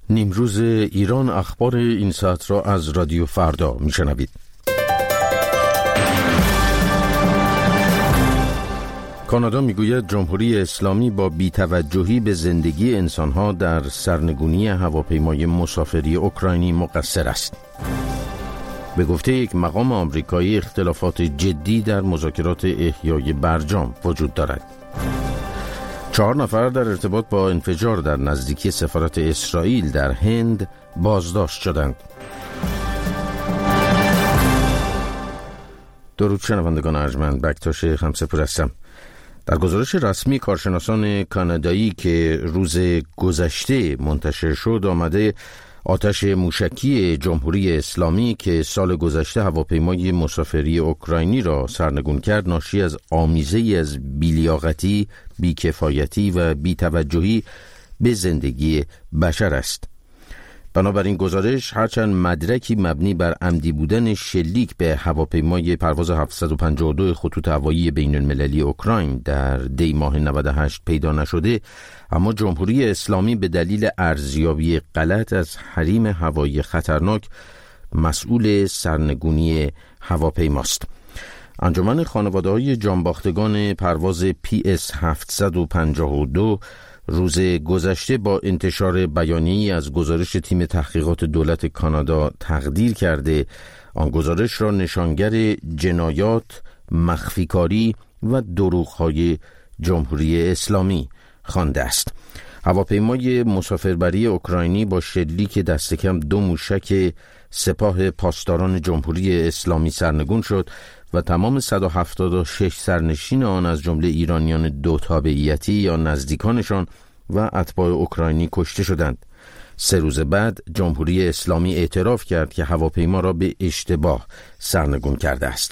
نیمروز ایران، اخبار این ساعت را از رادیو فردا میشنوید. کانادا میگوید جمهوری اسلامی با بی‌توجهی به زندگی انسانها در سرنگونی هواپیمای مسافری اوکراینی مقصر است. به گفته یک مقام آمریکایی اختلافات جدی در مذاکرات احیای برجام وجود دارد. 4 نفر در ارتباط با انفجار در نزدیکی سفارت اسرائیل در هند بازداشت شدند. درود شنوندگان ارجمند، بکتاش خمسه‌پور هستم. در گزارش رسمی کارشناسان کانادایی که روز گذشته منتشر شد آمده آتش موشکی جمهوری اسلامی که سال گذشته هواپیمای مسافری اوکراینی را سرنگون کرد ناشی از آمیزه‌ای از بی‌لیاقتی، بی‌کفایتی و بی‌توجهی به زندگی بشر است. بنابراین گزارش هرچند مدرکی مبنی بر عمدی بودن شلیک به هواپیمای پرواز 752 خطوط هوایی بین المللی اوکراین در دی ماه 98 پیدا نشده، اما جمهوری اسلامی به دلیل ارزیابی غلط از حریم هوایی خطرناک مسئول سرنگونی هواپیماست. انجمن خانواده‌های جانباختگان پرواز PS 752 روز گذشته با انتشار بیانیه‌ای از گزارش تیم تحقیقات دولت کانادا تقدیر کرده آن گزارش را نشانگر جنایات، مخفیکاری و دروغ‌های جمهوری اسلامی خوانده است. هواپیمای مسافربری اوکراینی با شلیک دست کم 2 موشک سپاه پاسداران جمهوری اسلامی سرنگون شد و تمام 176 سرنشین آن از جمله ایرانیان 2 تابعیتی یا نزدیکانشان و اتباع اوکراینی کشته شدند. 3 روز بعد جمهوری اسلامی اعتراف کرد که هواپیما را به اشتباه سرنگون کرده است.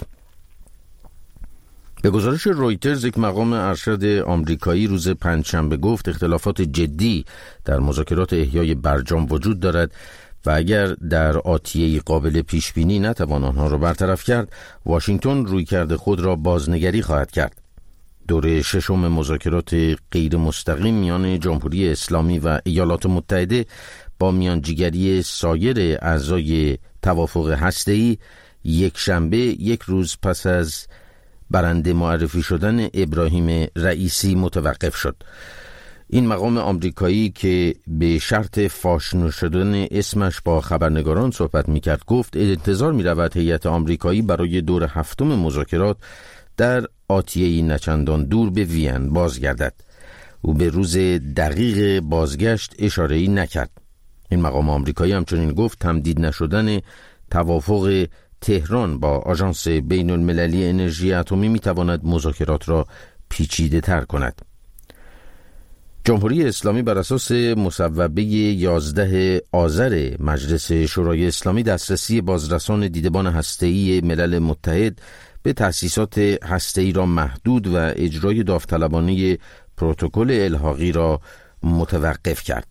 به گزارش رویترز یک مقام ارشد آمریکایی روز پنجشنبه گفت اختلافات جدی در مذاکرات احیای برجام وجود دارد و اگر در آتیه‌ای قابل پیش بینی نتوان آنها را برطرف کرد، واشنگتن رویکرد خود را بازنگری خواهد کرد. دوره 6 مذاکرات غیر مستقیم میان جمهوری اسلامی و ایالات متحده با میانجیگری سایر اعضای توافق هسته‌ای یک شنبه، یک روز پس از برنده معرفی شدن ابراهیم رئیسی متوقف شد. این مقام آمریکایی که به شرط فاش نشدن اسمش با خبرنگاران صحبت میکرد گفت انتظار میرود هیئت آمریکایی برای دور 7 مذاکرات در آتیه‌ای نچندان دور به وین بازگردد. او به روز دقیق بازگشت اشاره‌ای نکرد. این مقام آمریکایی همچنین گفت تمدید نشدن توافق تهران با آژانس بین المللی انرژی اتمی میتواند مذاکرات را پیچیده تر کند. جمهوری اسلامی بر اساس مصوبه 11 آذر مجلس شورای اسلامی دسترسی بازرسان دیدبان هسته‌ای ملل متحد به تأسیسات هسته‌ای را محدود و اجرای داوطلبانه پروتکل الحاقی را متوقف کرد.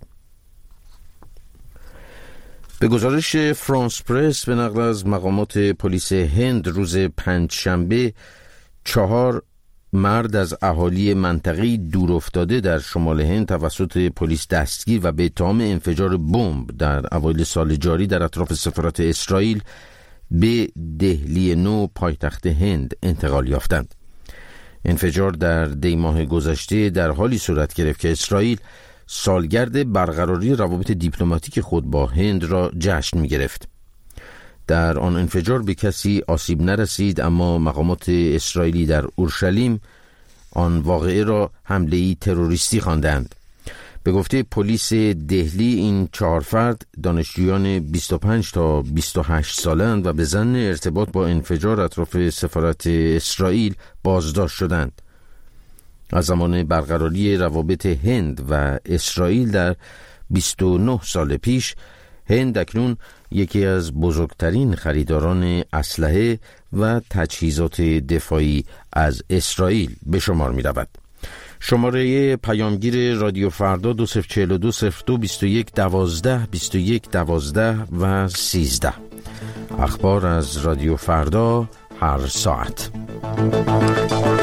به گزارش فرانس پرس به نقل از مقامات پلیس هند روز پنجشنبه 4 مرد از اهالی منطقه دورافتاده در شمال هند توسط پلیس دستگیر و به اتهام انفجار بمب در اوایل سال جاری در اطراف سفارت اسرائیل به دهلی نو پایتخت هند انتقال یافتند. انفجار در دی ماه گذشته در حالی صورت گرفت که اسرائیل سالگرد برقراری روابط دیپلماتیک خود با هند را جشن می گرفت. در آن انفجار به کسی آسیب نرسید، اما مقامات اسرائیلی در اورشلیم آن واقعه را حمله‌ای تروریستی خواندند. به گفته پلیس دهلی این 4 فرد دانشجویان 25 تا 28 سالند و به ظن ارتباط با انفجار اطراف سفارت اسرائیل بازداشت شدند. از زمان برقراری روابط هند و اسرائیل در 29 سال پیش، هند اکنون یکی از بزرگترین خریداران اسلحه و تجهیزات دفاعی از اسرائیل به شمار می رود. شماره پیامگیر رادیو فردا 2042 02 21 12 21 12 و 13. اخبار از رادیو فردا هر ساعت.